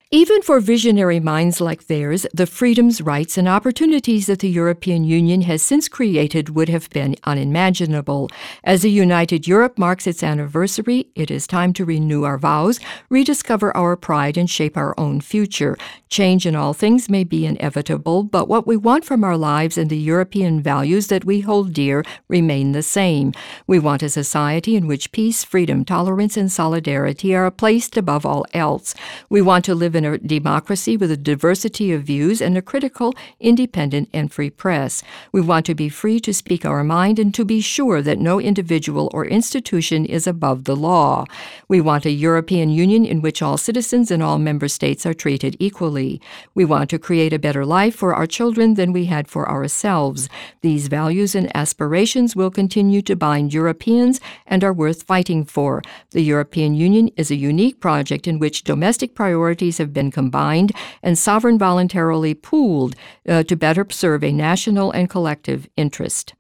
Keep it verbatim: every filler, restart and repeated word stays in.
Even for visionary minds like theirs, the freedoms, rights, and opportunities that the European Union has since created would have been unimaginable. As a united Europe marks its anniversary, it is time to renew our vows, rediscover our pride, and shape our own future. Change in all things may be inevitable, but what we want from our lives and the European values that we hold dear remain the same. We want a society in which peace, freedom, tolerance, and solidarity are placed above all else. We want to live in a democracy with a diversity of views and a critical, independent, and free press. We want to be free to speak our mind and to be sure that no individual or institution is above the law. We want a European Union in which all citizens and all member states are treated equally. We want to create a better life for our children than we had for ourselves. These values and aspirations will continue to bind Europeans and are worth fighting for. The European Union is a unique project in which domestic priorities have been combined and sovereign voluntarily pooled uh, to better serve a national and collective interest.